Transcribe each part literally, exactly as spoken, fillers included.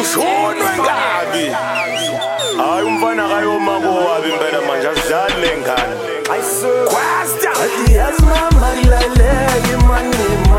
Ngishonwe ngabi. Hayi umfana kayoma kowabi impela manje asidlali lengane. Kwasta. Yazi mama laleke manema,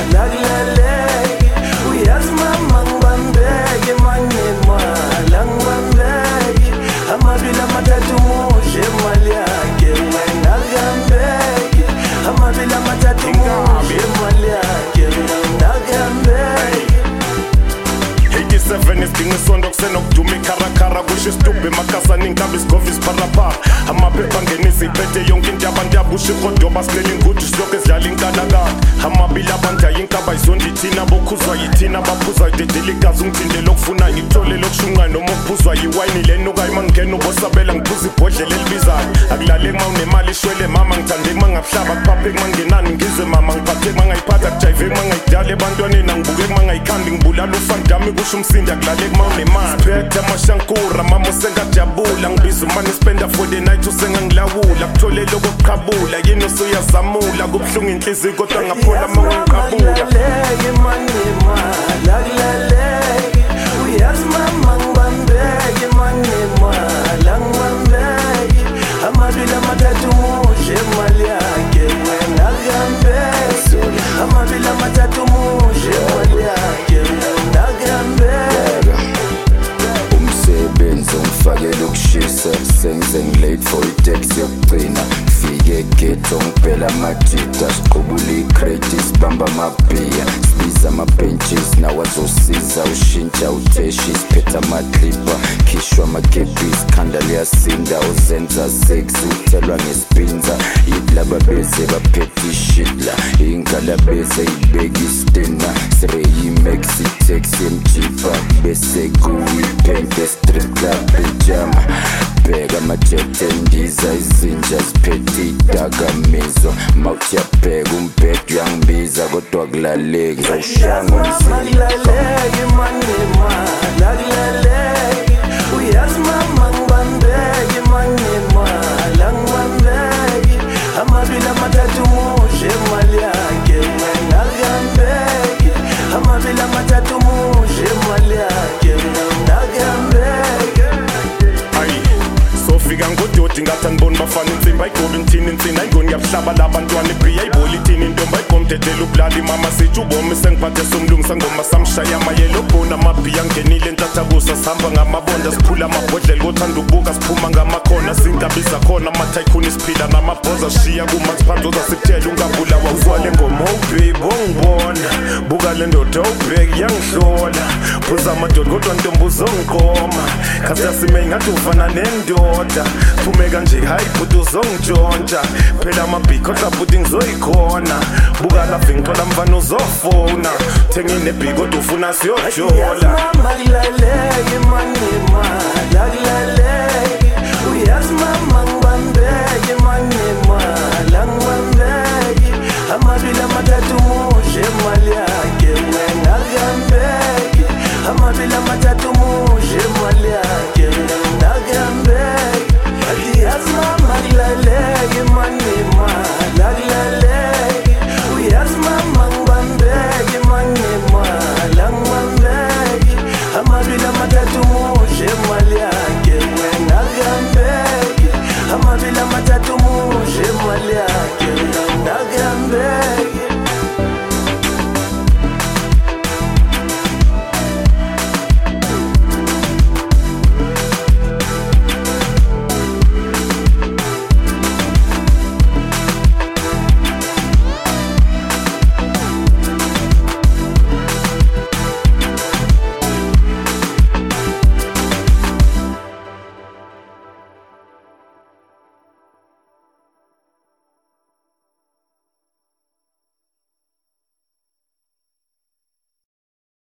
laleke. Uyazi mama ngibambeke manema, langibambeke. Amabila matatu mushe mali yakhe wena ngambeke. Amabila matatu mushe mali yakhe wena ngambeke. eighty-seven isidinga isondo kusenokuduma ikharakara kusho isitubhe emakasani inkabi isigovi isiparapara amaphepha angenisa iphethe yonke into abantu abusha ihodoba silela ingudu silokhu esidlala inkalakala amabili abantu ayinkaba izondi ithina bokhuzwa yithina baphuza idedela igazi ungithindela okufuna ngithole lokushunqa noma okuphuzwa yiwayini lenukayo uma ngingena ubosabela ngiphuza ibhodlela elibizayo akulaleki uma unemali ishwele mama ngithandeki uma ngabuhlaba kuphaphe uma ngingenani ngizwe mama ngiphatheki uma ngayiphatha kujayiveki uma ngayidala ebantwaneni angibukeki uma ngayikhambi ngibulala ufandami kusho umsindi akulaleki uma unemali siphethe amashankura mama usengajabula ngibiza umane spenda for the night usengangilawula kutholele okokuqhabula yini usuyazamula kubuhlungu inhliziyo kodwa ngaphola uma ungiqhabula laleke manema, laleke. Uyazi mama ngibambeke manema, langibambeke. Amabila matatu mushe mali yakhe wena ngambeke. Amabila matatu mushe mali yakhe wena ngambeke. Umsebenzi ungifakela ukushisa sengize ngilate for itaxi yokugcina fike ghetto ngibhela amajita siqubula icrate sibamba amabhiya sibiza ama-benches nawo azosiza ushintsha utheshi siphetha amaklipa khishwa amakepisi khanda liyasinda uzenza sex uthelwa ngesipinza yilaba beze baphethe ishitla ingalabeze ibeka istina sireyimax itaxi emjipa bese kuyipempe strip club pijama bheka amajet endiza izinja ziphethe idakamizwa mawuthi yabheka umbhedi uyangibiza kodwa kulaleki ngizawushanga Mama laleke manema, laleke. Uyazi mama ngibambeke manema, langibambeke. Amabila matatu mushe mali yakhe wena ngambeke. Amabila matatu mushe mali yakhe wena ngambeke. Ayi sofika ngododi ngathi anibona bafana insimbi ayigoba inthini insini ayingoni yabuhlaba labantwana ibhiya ayiboli ithini intombi ayigomthethela ubulali mama sithi ubomi sengiphathe somlungisa ngoma samshaya amayelo bona amabhiya angenile entathakusa sihamba ngamabonda siphula amabhodlela kothanda ukubuka siphuma ngamakhona sinkabiza khona amathayikhuni siphila namabhoza sishiya kumathiphandoza sikuthela ungabulawa uzwale ngoma babe ongibona buka le ndoda ubheki yangihlola phuza amadoda kodwa ntombi uzongiqoma khasiyasime ingathi ufana nendoda phume kanje hayi bhuti uzongitshontsha phela amabhikho hlabhuti ngizoyikhona buka lapha ngithola mfana uzofona thengine bhiko kodwa ufuna siyojola Mama laleke manema, laleke.